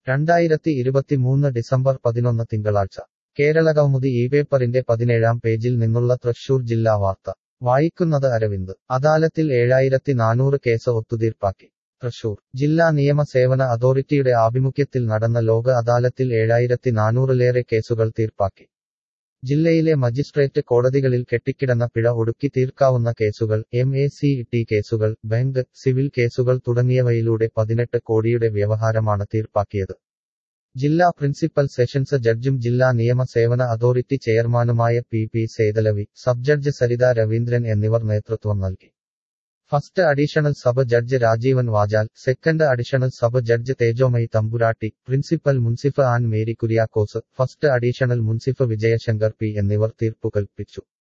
2023 December 11 തിങ്കളാഴ്ച കേരളകൗമുദി ഈ പേപ്പറിന്റെ 17-ാം പേജിൽ നിന്നുള്ള തൃശൂർ ജില്ലാ വാർത്ത വായിക്കുന്നത് അരവിന്ദ് അദാലത്തിൽ 7400 കേസ് ഒത്തുതീർപ്പാക്കി തൃശൂർ ജില്ലാ നിയമ സേവന അതോറിറ്റിയുടെ ആഭിമുഖ്യത്തിൽ നടന്ന ലോക അദാലത്തിൽ 7400-ലേറെ കേസുകൾ തീർപ്പാക്കി ജില്ലയിലെ മജിസ്ട്രേറ്റ് കോടതികളിൽ കെട്ടിക്കിടന്ന പിഴ ഒടുക്കി തീർക്കാവുന്ന കേസുകൾ MACT കേസുകൾ ബാങ്ക് സിവിൽ കേസുകൾ തുടങ്ങിയവയിലൂടെ 18 കോടിയുടെ വ്യവഹാരമാണ് തീർപ്പാക്കിയത് ജില്ലാ പ്രിൻസിപ്പൽ സെഷൻസ് ജഡ്ജും ജില്ലാ നിയമ സേവന അതോറിറ്റി ചെയർമാനുമായ PP Sethalavi sub judge Saritha Raveendran എന്നിവർ നേതൃത്വം നൽകി first additional sub judge Rajeevan Vajal second additional sub judge Thejomayi Thampuratti principal മുൻസിഫ് ആൻ മേരി കുര്യാക്കോസ് ഫസ്റ്റ് അഡീഷണൽ മുൻസിഫ് വിജയശങ്കർ P എന്നിവർ തീർപ്പു കൽപ്പിച്ചു